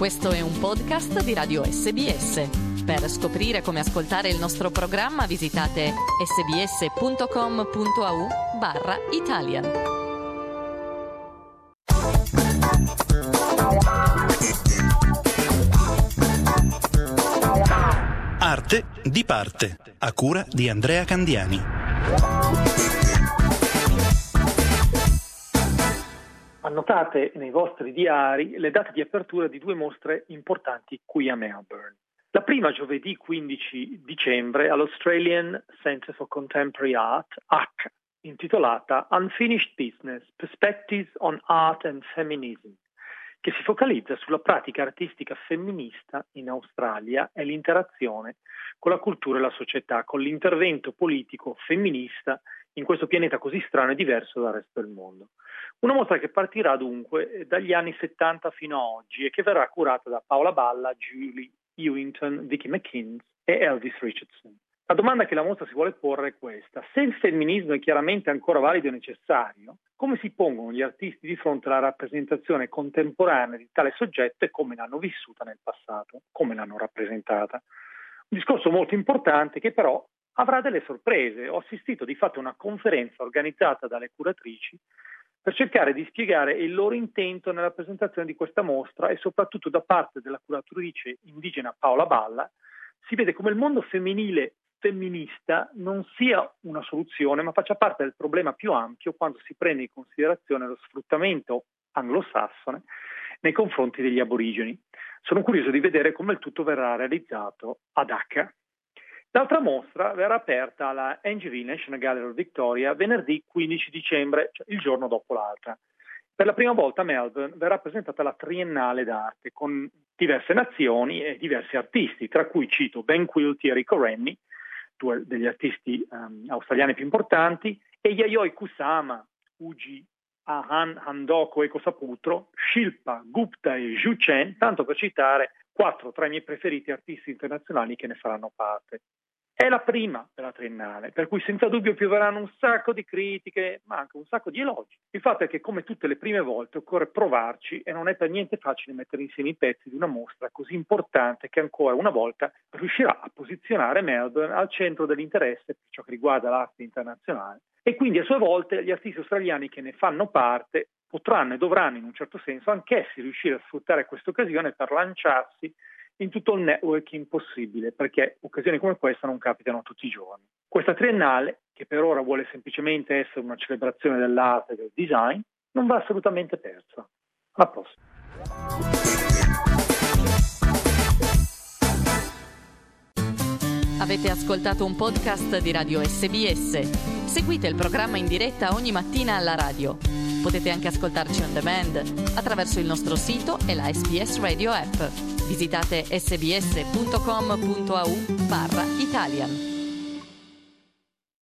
Questo è un podcast di Radio SBS. Per scoprire come ascoltare il nostro programma visitate sbs.com.au/Italian. Arte di parte, a cura di Andrea Candiani. Annotate nei vostri diari le date di apertura di due mostre importanti qui a Melbourne. La prima giovedì 15 dicembre all'Australian Centre for Contemporary Art, ACC, intitolata Unfinished Business, Perspectives on Art and Feminism, che si focalizza sulla pratica artistica femminista in Australia e l'interazione con la cultura e la società, con l'intervento politico femminista in questo pianeta così strano e diverso dal resto del mondo. Una mostra che partirà dunque dagli anni 70 fino a oggi e che verrà curata da Paola Balla, Julie Ewington, Vicky McInnes e Elvis Richardson. La domanda che la mostra si vuole porre è questa: se il femminismo è chiaramente ancora valido e necessario, come si pongono gli artisti di fronte alla rappresentazione contemporanea di tale soggetto e come l'hanno vissuta nel passato, come l'hanno rappresentata? Un discorso molto importante che però avrà delle sorprese. Ho assistito di fatto a una conferenza organizzata dalle curatrici per cercare di spiegare il loro intento nella presentazione di questa mostra e soprattutto da parte della curatrice indigena Paola Balla si vede come il mondo femminile femminista non sia una soluzione ma faccia parte del problema più ampio quando si prende in considerazione lo sfruttamento anglosassone nei confronti degli aborigeni. Sono curioso di vedere come il tutto verrà realizzato ad Accra. L'altra mostra verrà aperta alla NGV, National Gallery of Victoria, venerdì 15 dicembre, cioè il giorno dopo l'altra. Per la prima volta a Melbourne verrà presentata la Triennale d'arte con diverse nazioni e diversi artisti, tra cui cito Ben Quilty e Rico Rennie, due degli artisti australiani più importanti, e Yayoi Kusama, Uji Ahan Handoko e Kosaputro, Shilpa Gupta e Zhu Chen, tanto per citare 4 tra i miei preferiti artisti internazionali che ne faranno parte. È la prima della Triennale, per cui senza dubbio pioveranno un sacco di critiche, ma anche un sacco di elogi. Il fatto è che, come tutte le prime volte, occorre provarci e non è per niente facile mettere insieme i pezzi di una mostra così importante che ancora una volta riuscirà a posizionare Melbourne al centro dell'interesse per ciò che riguarda l'arte internazionale. E quindi a sue volte gli artisti australiani che ne fanno parte potranno e dovranno in un certo senso anch'essi riuscire a sfruttare questa occasione per lanciarsi in tutto il networking possibile, perché occasioni come questa non capitano tutti i giorni. Questa triennale, che per ora vuole semplicemente essere una celebrazione dell'arte e del design, non va assolutamente persa. Alla prossima. Avete ascoltato un podcast di Radio SBS. Seguite il programma in diretta ogni mattina alla radio. Potete anche ascoltarci on demand attraverso il nostro sito e la SBS Radio app. Visitate sbs.com.au/Italian.